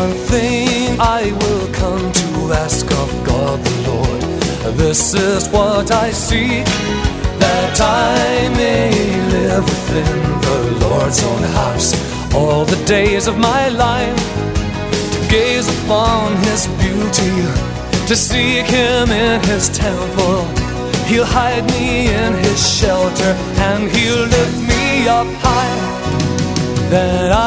one thing I will come to ask of God the Lord. This is what I seek, that I may live within the Lord's own house all the days of my life, to gaze upon His beauty, to seek Him in His temple. He'll hide me in His shelter, and He'll lift me up high, that